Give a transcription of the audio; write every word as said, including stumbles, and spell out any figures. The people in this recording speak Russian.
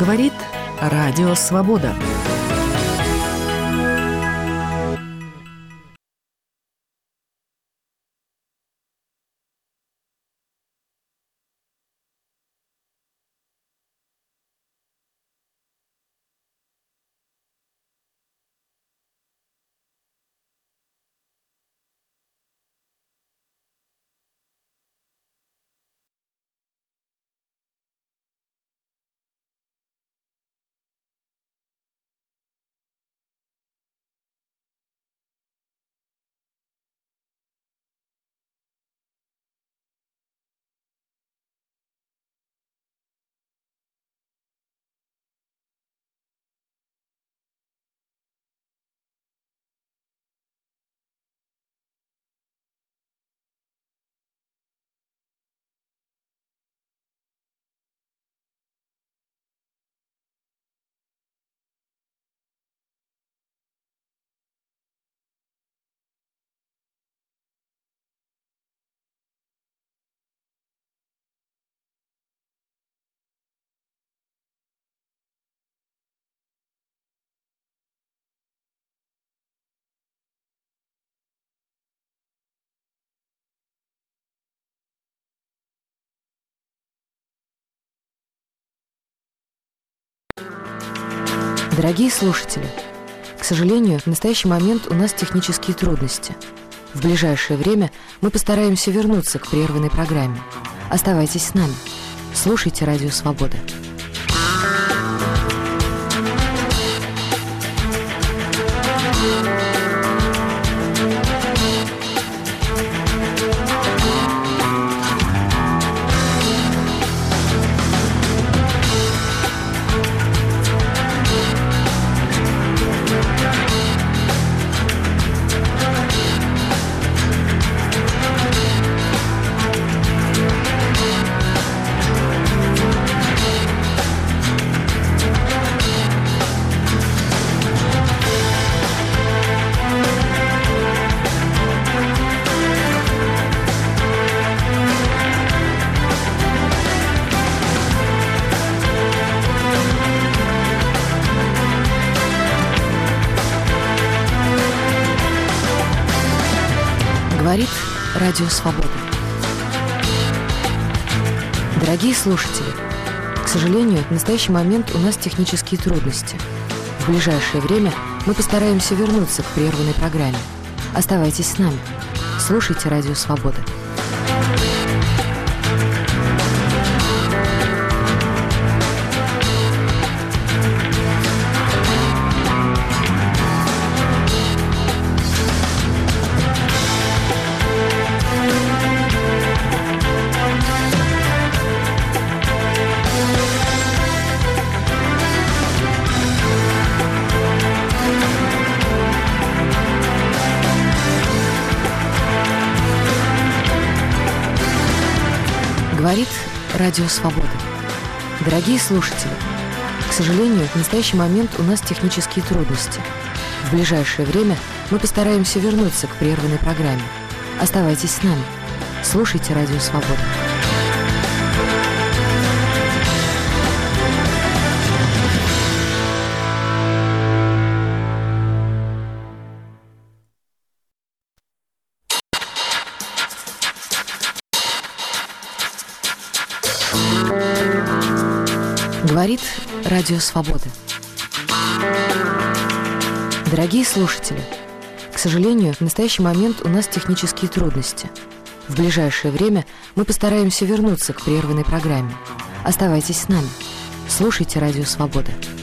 Говорит Радио Свобода. Дорогие слушатели, к сожалению, в настоящий момент у нас технические трудности. В ближайшее время мы постараемся вернуться к прерванной программе. Оставайтесь с нами. Слушайте Радио Свобода. Говорит Радио Свобода. Дорогие слушатели, к сожалению, в настоящий момент у нас технические трудности. В ближайшее время мы постараемся вернуться к прерванной программе. Оставайтесь с нами. Слушайте Радио Свобода. Говорит Радио Свобода. Дорогие слушатели, к сожалению, в настоящий момент у нас технические трудности. В ближайшее время мы постараемся вернуться к прерванной программе. Оставайтесь с нами. Слушайте Радио Свобода. Говорит Радио Свобода. Дорогие слушатели, к сожалению, в настоящий момент у нас технические трудности. В ближайшее время мы постараемся вернуться к прерванной программе. Оставайтесь с нами. Слушайте Радио Свобода.